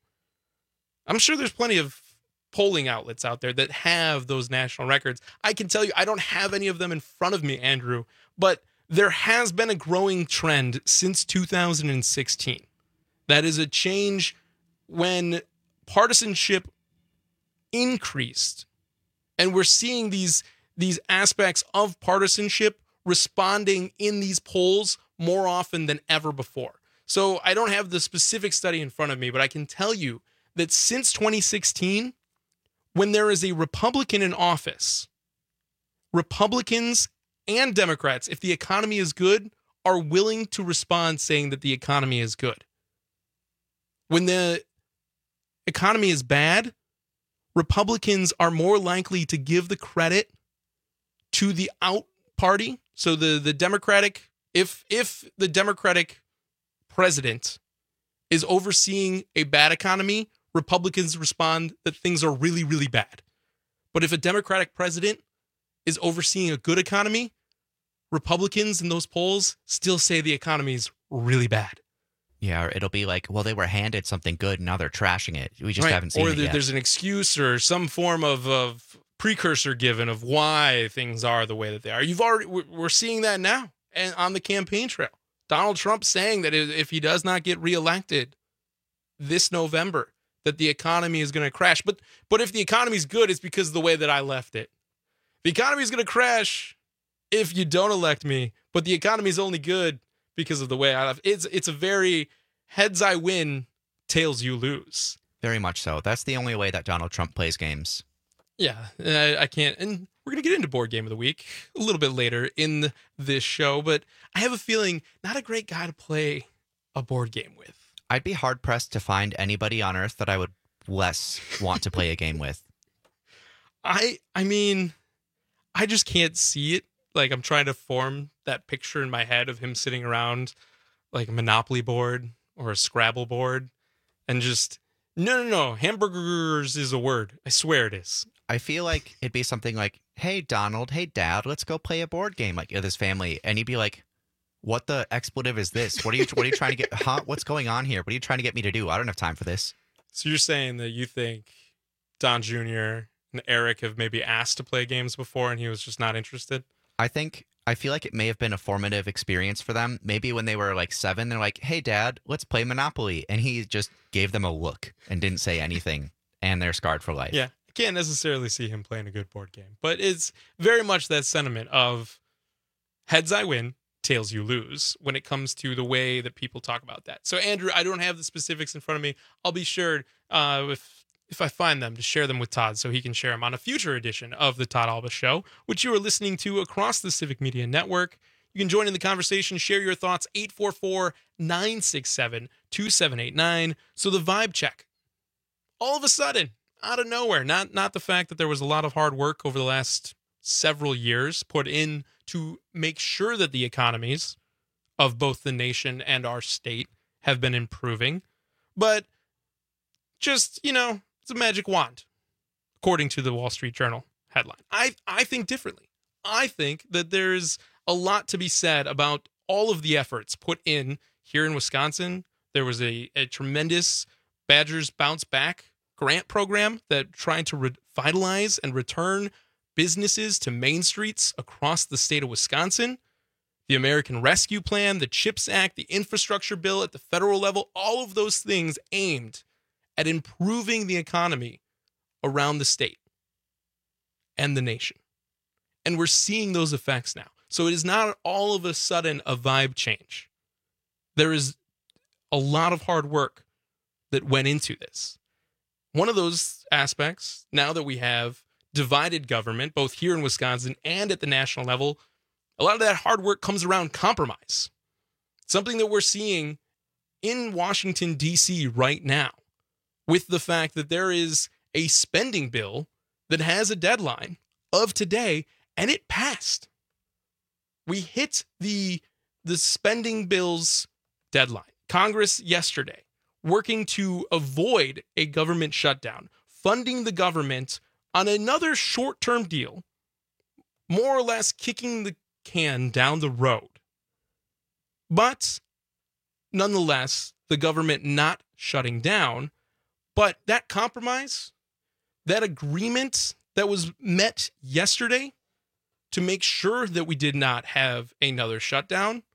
[SPEAKER 11] I'm sure there's plenty of polling outlets out there that have those national records. I can tell you, I don't have any of them in front of me, Andrew, but there has been a growing trend since two thousand sixteen. That is a change when partisanship increased, and we're seeing these these aspects of partisanship responding in these polls more often than ever before. So I don't have the specific study in front of me, but I can tell you that since twenty sixteen, when there is a Republican in office, Republicans and Democrats, if the economy is good, are willing to respond saying that the economy is good. When the economy is bad, Republicans are more likely to give the credit to the out party. So the, the Democratic, if if the Democratic president is overseeing a bad economy, Republicans respond that things are really, really bad. But if a Democratic president is overseeing a good economy, Republicans in those polls still say the economy is really bad.
[SPEAKER 12] Yeah, or it'll be like, well, they were handed something good, and now they're trashing it. We just
[SPEAKER 11] Right.
[SPEAKER 12] haven't seen
[SPEAKER 11] or
[SPEAKER 12] it
[SPEAKER 11] there,
[SPEAKER 12] yet.
[SPEAKER 11] there's an excuse or some form of, of precursor given of why things are the way that they are. You've already we're we're seeing that now, and on the campaign trail, Donald Trump saying that if he does not get reelected this November, that the economy is going to crash. But but if the economy is good, it's because of the way that I left it. The economy is going to crash if you don't elect me, but the economy is only good because of the way I left. It's it's a very heads I win, tails you lose.
[SPEAKER 12] Very much so. That's the only way that Donald Trump plays games.
[SPEAKER 11] Yeah, I, I can't. And we're going to get into board game of the week a little bit later in this show, but I have a feeling not a great guy to play a board game with.
[SPEAKER 12] I'd be hard pressed to find anybody on earth that I would less want to play a game with.
[SPEAKER 11] I I mean, I just can't see it. Like, I'm trying to form that picture in my head of him sitting around like a Monopoly board or a Scrabble board and just, no, no, no, hamburgers is a word. I swear it is.
[SPEAKER 12] I feel like it'd be something like, hey, Donald, hey, Dad, let's go play a board game like with his family. And he'd be like, what the expletive is this? What are you What are you trying to get? Huh? What's going on here? What are you trying to get me to do? I don't have time for this.
[SPEAKER 11] So you're saying that you think Don Junior and Eric have maybe asked to play games before and he was just not interested?
[SPEAKER 12] I think, I feel like it may have been a formative experience for them. Maybe when they were like seven, they're like, hey, Dad, let's play Monopoly. And he just gave them a look and didn't say anything. And they're scarred for life.
[SPEAKER 11] Yeah. I can't necessarily see him playing a good board game, but it's very much that sentiment of heads I win, tails you lose when it comes to the way that people talk about that. So, Andrew, I don't have the specifics in front of me. I'll be sure uh, if if I find them to share them with Todd so he can share them on a future edition of the Todd Alba Show, which you are listening to across the Civic Media Network. You can join in the conversation, share your thoughts, eight four four, nine six seven, two seven eight nine. So the vibe check, all of a sudden, out of nowhere, not not the fact that there was a lot of hard work over the last several years put in to make sure that the economies of both the nation and our state have been improving, but just, you know, it's a magic wand, according to the Wall Street Journal headline. I, I think differently. I think that there's a lot to be said about all of the efforts put in here in Wisconsin. There was a, a tremendous Badgers Bounce Back grant program that tried to revitalize and return businesses to main streets across the state of Wisconsin. The American Rescue Plan, the CHIPS Act, the infrastructure bill at the federal level, all of those things aimed at improving the economy around the state and the nation. And we're seeing those effects now. So it is not all of a sudden a vibe change. There is a lot of hard work that went into this. One of those aspects, now that we have divided government, both here in Wisconsin and at the national level, a lot of that hard work comes around compromise. Something that we're seeing in Washington, D C right now, with the fact that there is a spending bill that has a deadline of today, and it passed. We hit the, the spending bill's deadline. Congress yesterday, working to avoid a government shutdown, funding the government on another short-term deal, more or less kicking the can down the road. But nonetheless, the government not shutting down. But that compromise, that agreement that was met yesterday to make sure that we did not have another shutdown,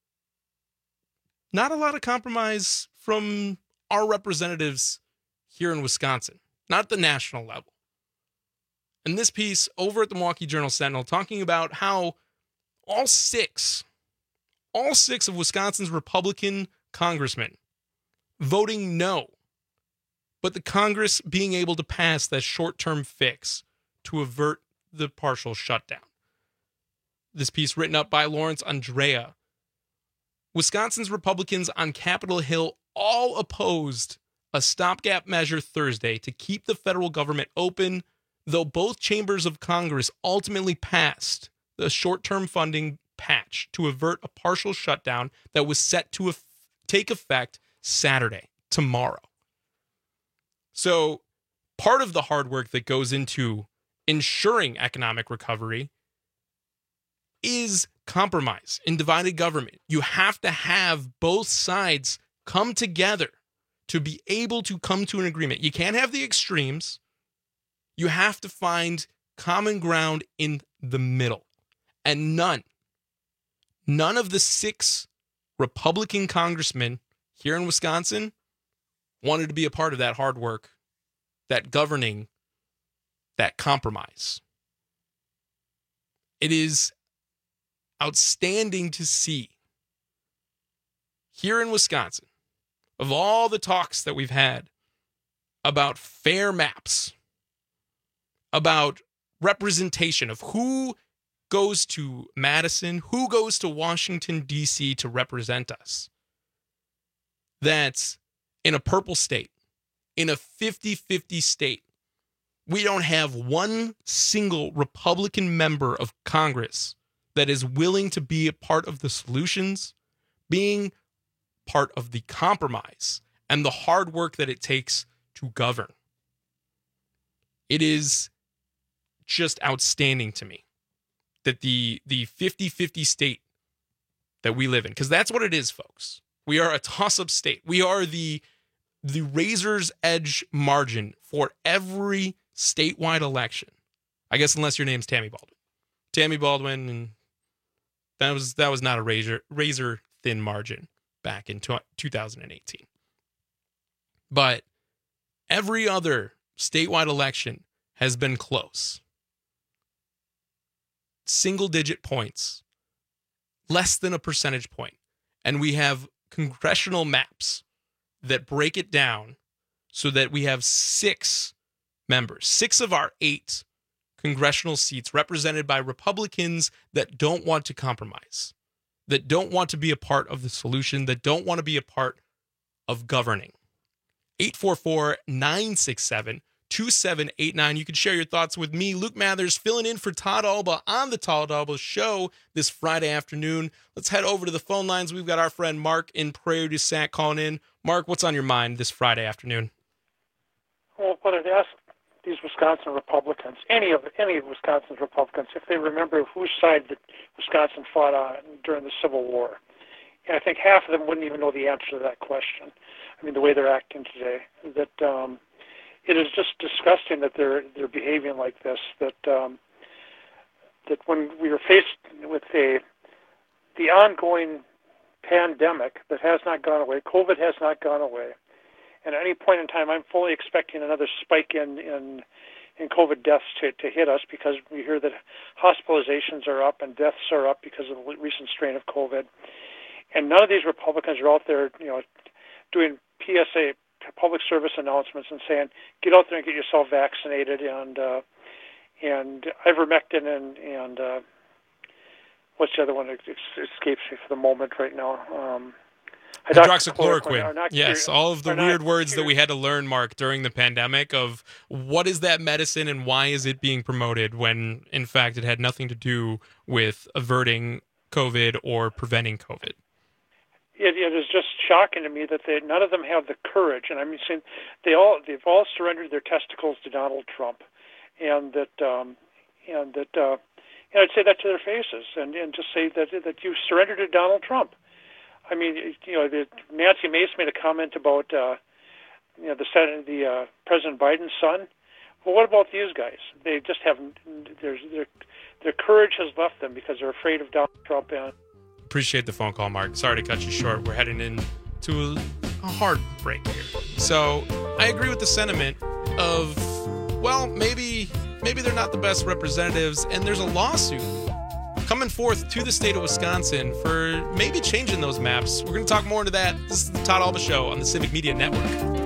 [SPEAKER 11] not a lot of compromise from our representatives here in Wisconsin, not at the national level. And this piece over at the Milwaukee Journal-Sentinel talking about how all six, all six of Wisconsin's Republican congressmen voting no, but the Congress being able to pass that short-term fix to avert the partial shutdown. This piece written up by Lawrence Andrea. Wisconsin's Republicans on Capitol Hill all opposed a stopgap measure Thursday to keep the federal government open, though both chambers of Congress ultimately passed the short-term funding patch to avert a partial shutdown that was set to take effect Saturday, tomorrow. So part of the hard work that goes into ensuring economic recovery is compromise in divided government. You have to have both sides come together to be able to come to an agreement. You can't have the extremes. You have to find common ground in the middle. And none, none of the six Republican congressmen here in Wisconsin wanted to be a part of that hard work, that governing, that compromise. It is outstanding to see here in Wisconsin, of all the talks that we've had about fair maps, about representation of who goes to Madison, who goes to Washington, D C to represent us, that in a purple state, in a fifty-fifty state, we don't have one single Republican member of Congress that is willing to be a part of the solutions, being part of the compromise and the hard work that it takes to govern. It is just outstanding to me that the the fifty-fifty state that we live in, because that's what it is, folks. We are a toss-up state. We are the the razor's edge margin for every statewide election. I guess unless your name's Tammy Baldwin. Tammy Baldwin, and that was that was not a razor razor thin margin back in two thousand eighteen. But every other statewide election has been close. Single digit points, less than a percentage point. And we have congressional maps that break it down so that we have six members, six of our eight congressional seats represented by Republicans that don't want to compromise, that don't want to be a part of the solution, that don't want to be a part of governing. eight four four, nine six seven, two seven eight nine. You can share your thoughts with me, Luke Mathers, filling in for Todd Alba on the Todd Alba Show this Friday afternoon. Let's head over to the phone lines. We've got our friend Mark in Prairie du Sac calling in. Mark, what's on your mind this Friday afternoon?
[SPEAKER 4] Well, what I'd ask these Wisconsin Republicans, any of any of Wisconsin's Republicans, if they remember whose side that Wisconsin fought on during the Civil War. And I think half of them wouldn't even know the answer to that question. I mean, the way they're acting today, that um, it is just disgusting that they're they're behaving like this. That um, that when we are faced with a the ongoing pandemic that has not gone away, COVID has not gone away, and at any point in time, I'm fully expecting another spike in in, in COVID deaths to, to hit us, because we hear that hospitalizations are up and deaths are up because of the recent strain of COVID, and none of these Republicans are out there, you know, doing P S A, public service announcements, and saying, get out there and get yourself vaccinated, and uh, and ivermectin and and uh, what's the other one that escapes me for the moment right now? Um,
[SPEAKER 11] Hydroxychloroquine. Yes, all of the weird words that we had to learn, Mark, during the pandemic of what is that medicine and why is it being promoted when, in fact, it had nothing to do with averting COVID or preventing COVID.
[SPEAKER 4] It, it is just shocking to me that they, none of them have the courage, and I mean, they all they've all surrendered their testicles to Donald Trump, and that um, and that uh, and I'd say that to their faces, and, and just say that that you surrendered to Donald Trump. I mean, you know, the, Nancy Mace made a comment about uh, you know the the uh, President Biden's son. Well, what about these guys? They just have their their their courage has left them because they're afraid of Donald Trump. And
[SPEAKER 11] appreciate the phone call, Mark. Sorry to cut you short. We're heading into a hard break here. So I agree with the sentiment of, well, maybe maybe they're not the best representatives, and there's a lawsuit coming forth to the state of Wisconsin for maybe changing those maps. We're going to talk more into that. This is the Todd Alba Show on the Civic Media Network.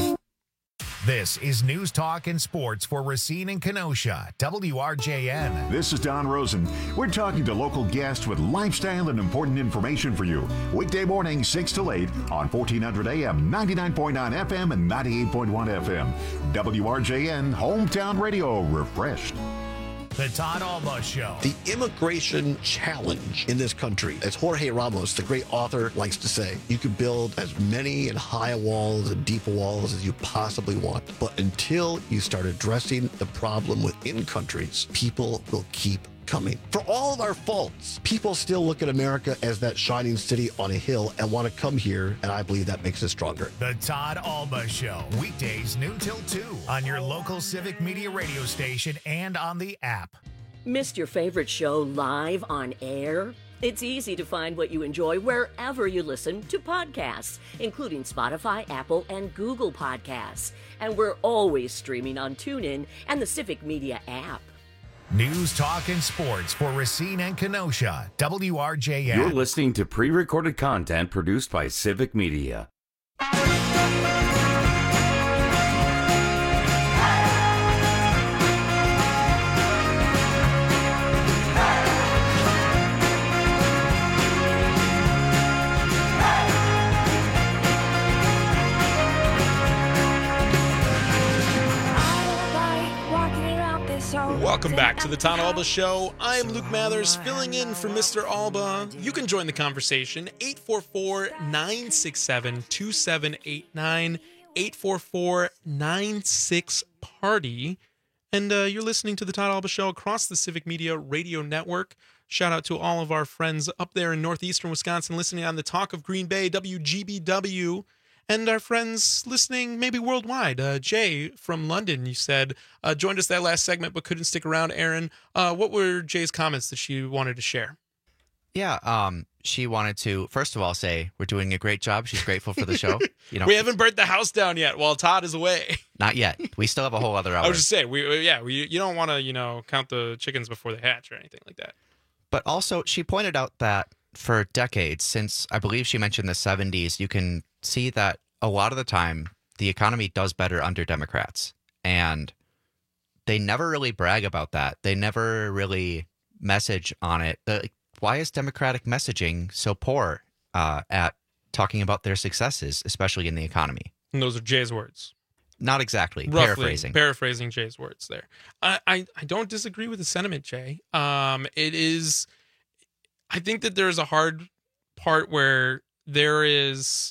[SPEAKER 6] This is News Talk and Sports for Racine and Kenosha, W R J N.
[SPEAKER 5] This is Don Rosen. We're talking to local guests with lifestyle and important information for you. Weekday morning, six to eight on fourteen hundred A M, ninety-nine point nine F M, and ninety-eight point one F M. W R J N, Hometown Radio, refreshed.
[SPEAKER 6] The Todd Alba Show.
[SPEAKER 28] The immigration challenge in this country, as Jorge Ramos, the great author, likes to say, you can build as many and high walls and deep walls as you possibly want. But until you start addressing the problem within countries, people will keep coming. For all of our faults, people still look at America as that shining city on a hill and want to come here, and I believe that makes us stronger.
[SPEAKER 6] The Todd Alba Show, weekdays noon till two on your local Civic Media radio station and on the app.
[SPEAKER 1] Missed your favorite show live on air? It's easy to find what you enjoy wherever you listen to podcasts, including Spotify, Apple, and Google Podcasts. And we're always streaming on TuneIn and the Civic Media app.
[SPEAKER 6] News, talk, and sports for Racine and Kenosha. W R J N.
[SPEAKER 10] You're listening to pre-recorded content produced by Civic Media.
[SPEAKER 11] Welcome back to the Todd Alba Show. I'm Luke Mathers, filling in for Mister Alba. You can join the conversation, eight four four, nine six seven, two seven eight nine, eight four four, nine six, party. And uh, you're listening to the Todd Alba Show across the Civic Media Radio Network. Shout out to all of our friends up there in northeastern Wisconsin listening on the Talk of Green Bay, W G B W. And our friends listening maybe worldwide. Uh, Jay from London, you said, uh, joined us that last segment but couldn't stick around. Aaron, uh, what were Jay's comments that she wanted to share?
[SPEAKER 12] Yeah, um, she wanted to, first of all, say we're doing a great job. She's grateful for the show. You know,
[SPEAKER 11] we haven't burnt the house down yet while Todd is away.
[SPEAKER 12] Not yet. We still have a whole other hour.
[SPEAKER 11] I was just saying, we, yeah, we, you don't want to, you know, count the chickens before they hatch or anything like that.
[SPEAKER 12] But also, she pointed out that for decades, since I believe she mentioned the seventies, you can see that a lot of the time the economy does better under Democrats, and they never really brag about that. They never really message on it. The, why is Democratic messaging so poor uh, at talking about their successes, especially in the economy?
[SPEAKER 11] And those are Jay's words.
[SPEAKER 12] Not exactly.
[SPEAKER 11] Roughly,
[SPEAKER 12] paraphrasing.
[SPEAKER 11] Paraphrasing Jay's words there. I, I, I don't disagree with the sentiment, Jay. Um, it is, I think that there's a hard part where there is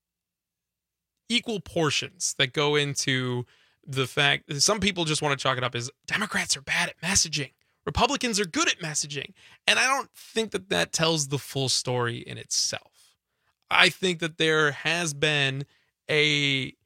[SPEAKER 11] equal portions that go into the fact that some people just want to chalk it up as Democrats are bad at messaging. Republicans are good at messaging. And I don't think that that tells the full story in itself. I think that there has been a,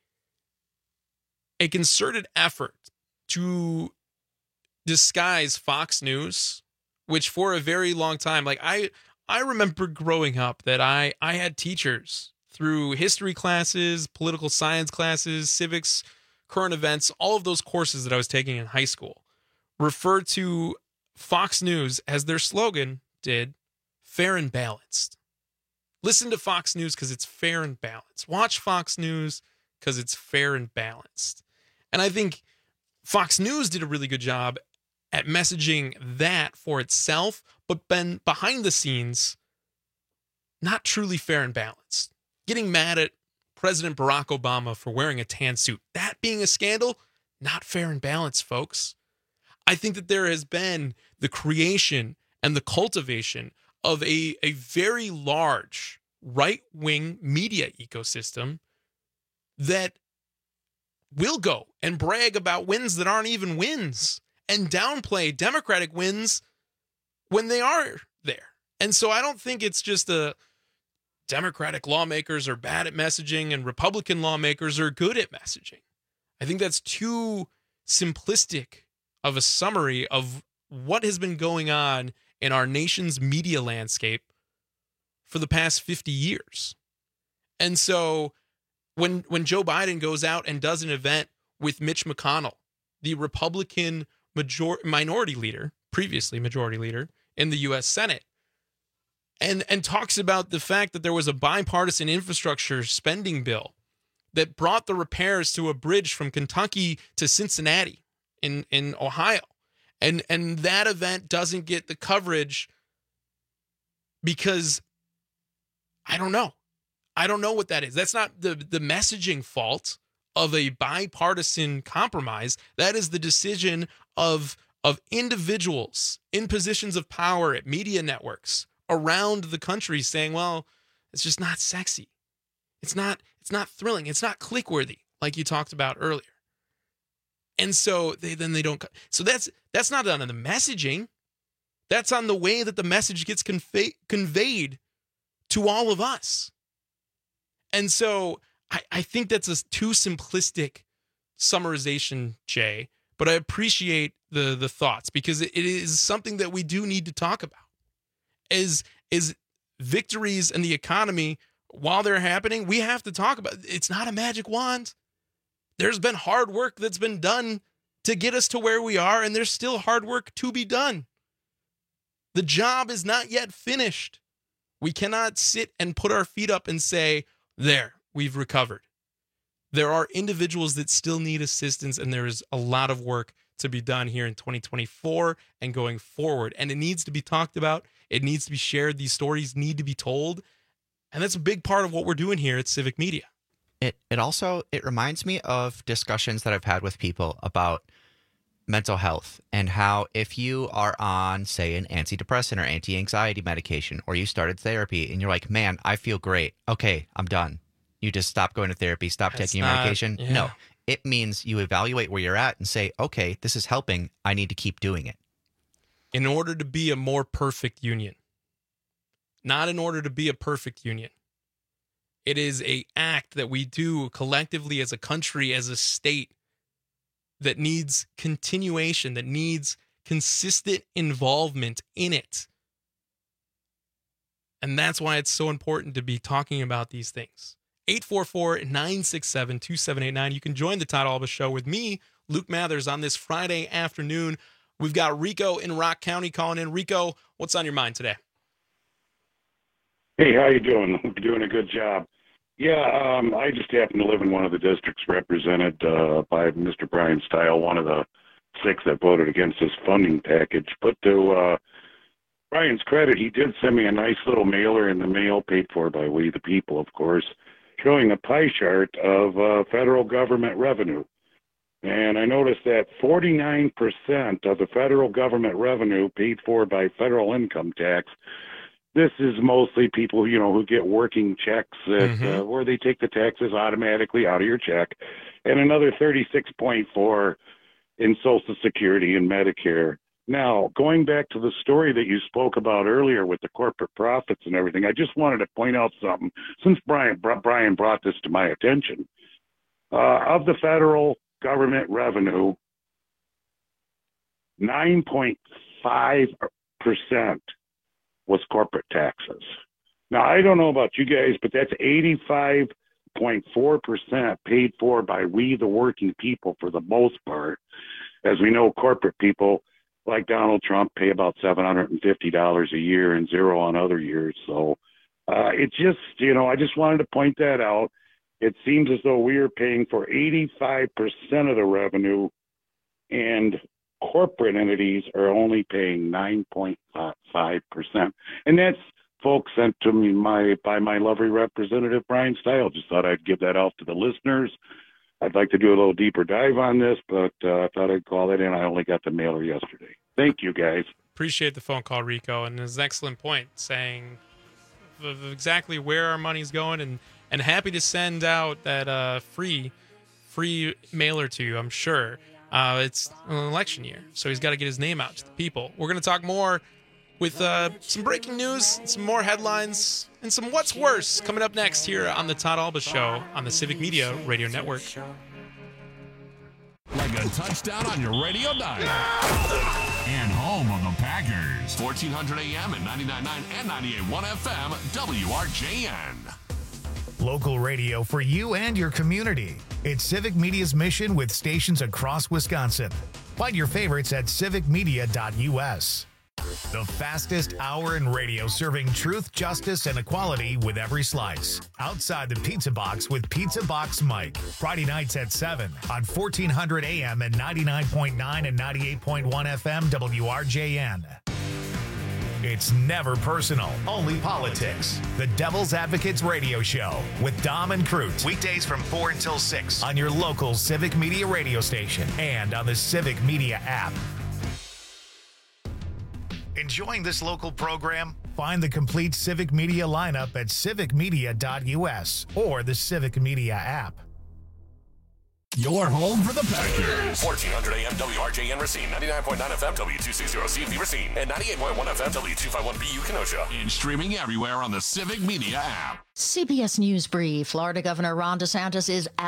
[SPEAKER 11] a concerted effort to disguise Fox News, which for a very long time, like I, I remember growing up that I, I had teachers through history classes, political science classes, civics, current events, all of those courses that I was taking in high school, refer to Fox News as their slogan did, fair and balanced. Listen to Fox News because it's fair and balanced. Watch Fox News because it's fair and balanced. And I think Fox News did a really good job at messaging that for itself, but been behind the scenes, not truly fair and balanced. Getting mad at President Barack Obama for wearing a tan suit. That being a scandal, not fair and balanced, folks. I think that there has been the creation and the cultivation of a, a very large right-wing media ecosystem that will go and brag about wins that aren't even wins and downplay Democratic wins when they are there. And so I don't think it's just a Democratic lawmakers are bad at messaging and Republican lawmakers are good at messaging. I think that's too simplistic of a summary of what has been going on in our nation's media landscape for the past fifty years. And so when when Joe Biden goes out and does an event with Mitch McConnell, the Republican major- minority leader, previously majority leader in the U S Senate, and and talks about the fact that there was a bipartisan infrastructure spending bill that brought the repairs to a bridge from Kentucky to Cincinnati in, in Ohio. And and that event doesn't get the coverage because I don't know. I don't know what that is. That's not the, the messaging fault of a bipartisan compromise. That is the decision of of individuals in positions of power at media networks around the country saying, well, it's just not sexy. It's not, it's not thrilling. It's not click-worthy, like you talked about earlier. And so they then they don't. So that's that's not on the messaging. That's on the way that the message gets convey, conveyed to all of us. And so I, I think that's a too simplistic summarization, Jay. But I appreciate the the thoughts because it, it is something that we do need to talk about. Is is victories in the economy while they're happening, we have to talk about. It's not a magic wand. There's been hard work that's been done to get us to where we are, and there's still hard work to be done. The job is not yet finished. We cannot sit and put our feet up and say, there, we've recovered. There are individuals that still need assistance, and there is a lot of work to be done here in twenty twenty-four and going forward. And it needs to be talked about. It needs to be shared. These stories need to be told. And that's a big part of what we're doing here at Civic Media.
[SPEAKER 12] It it also, it reminds me of discussions that I've had with people about mental health and how if you are on, say, an antidepressant or anti-anxiety medication, or you started therapy and you're like, man, I feel great. Okay, I'm done. You just stop going to therapy, stop
[SPEAKER 11] That's
[SPEAKER 12] taking your
[SPEAKER 11] not-
[SPEAKER 12] medication.
[SPEAKER 11] yeah.
[SPEAKER 12] No, it means you evaluate where you're at and say, okay, this is helping. I need to keep doing it.
[SPEAKER 11] In order to be a more perfect union, not in order to be a perfect union. It is a act that we do collectively as a country, as a state, that needs continuation, that needs consistent involvement in it. And that's why it's so important to be talking about these things. eight four four, nine six seven, two seven eight nine. You can join the Todd Alba Show with me, Luke Mathers, on this Friday afternoon. We've got Rico in Rock County calling in. Rico, what's on your mind today?
[SPEAKER 7] Hey, how you doing? Hope you're doing a good job. Yeah, um, I just happen to live in one of the districts represented uh, by Mister Brian Stile, one of the six that voted against this funding package. But to uh, Brian's credit, he did send me a nice little mailer in the mail, paid for by we the people, of course, showing a pie chart of uh, federal government revenue. And I noticed that forty-nine percent of the federal government revenue paid for by federal income tax. This is mostly people, you know, who get working checks that, mm-hmm. uh, where they take the taxes automatically out of your check, and another thirty-six point four in Social Security and Medicare. Now, going back to the story that you spoke about earlier with the corporate profits and everything, I just wanted to point out something. Since Brian Brian brought this to my attention, uh, of the federal government revenue, nine point five percent was corporate taxes. Now, I don't know about you guys, but that's eighty-five point four percent paid for by we, the working people, for the most part. As we know, corporate people like Donald Trump pay about seven hundred fifty dollars a year and zero on other years. So uh, it just, you know, I just wanted to point that out. It seems as though we are paying for eighty-five percent of the revenue, and corporate entities are only paying nine point five percent. And that's, folks, sent to me my by my lovely representative, Brian Stile. Just thought I'd give that out to the listeners. I'd like to do a little deeper dive on this, but uh, I thought I'd call it in. I only got the mailer yesterday. Thank you, guys.
[SPEAKER 11] Appreciate the phone call, Rico, and his excellent point, saying of exactly where our money's going, and, and happy to send out that uh, free free mailer to you, I'm sure. Uh, it's an election year, so he's got to get his name out to the people. We're going to talk more with uh, some breaking news, some more headlines, and some what's worse coming up next here on the Todd Alba Show on the Civic Media Radio Network.
[SPEAKER 2] Like a touchdown on your radio dial. And home of the Packers. fourteen hundred A M and ninety-nine point nine and ninety-eight point one F M, W R J N.
[SPEAKER 6] Local radio for you and your community. It's Civic Media's mission with stations across Wisconsin. Find your favorites at civic media dot U S. The fastest hour in radio, serving truth, justice, and equality with every slice. Outside the Pizza Box with Pizza Box Mike. Friday nights at seven on fourteen hundred A M and ninety-nine point nine and ninety-eight point one F M W R J N. It's never personal, only politics. The Devil's Advocates Radio Show with Dom and Crute. Weekdays from four until six on your local Civic Media radio station and on the Civic Media app. Enjoying this local program? Find the complete Civic Media lineup at civic media dot u s or the Civic Media app.
[SPEAKER 2] Your home for the Packers. fourteen hundred A M W R J N Racine, ninety-nine point nine F M W two sixty C V Racine, and ninety-eight point one F M W two fifty-one B U Kenosha. And streaming everywhere on the Civic Media app.
[SPEAKER 8] C B S News Brief. Florida Governor Ron DeSantis is